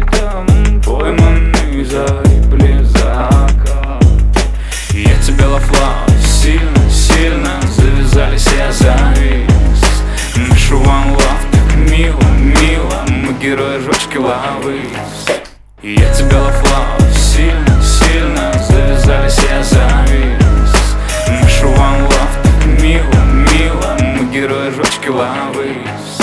там пойманный залипли закат. Я тебе лафла сильно, сильно завязались, я завис. Наш one love так мило, мило, мы герои жёчки лавы. Я тебе лафла сильно, сильно завязались, я завис. Наш one love так мило, мило, мы герои жёчки лавы.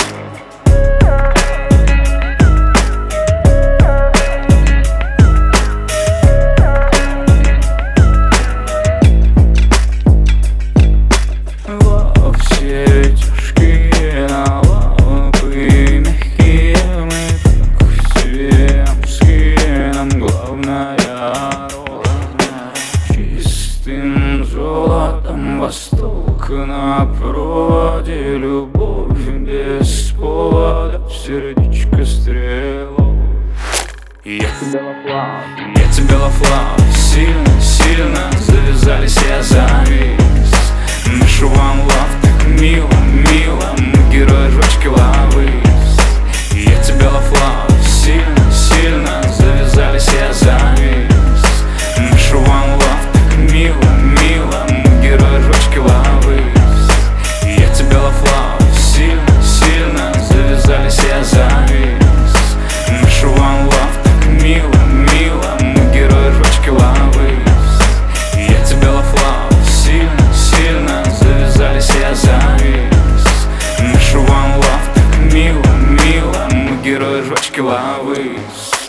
Все тяжкие налапы мягкие, мы как всем скинем. Главная роза чистым золотом, восток на проводе, любовь без повода, сердечко стрелой. Я тебе лафла сильно, сильно завязались, я завис. Наш one love так мило, мило, мы герои жёчки лавы. Я тебе лафла сильно, сильно завязались, я завис. Наш one love так мило, мило, мы герои жёчки лавы. Я тебе лафла сильно, сильно завязались, я завис. Наш one love так мило, мило, мы герои жёчки лавы. Я тебе лафла сильно, сильно завязались, я завис. Наш one love так мило, мило, мы герои жёчки лавы.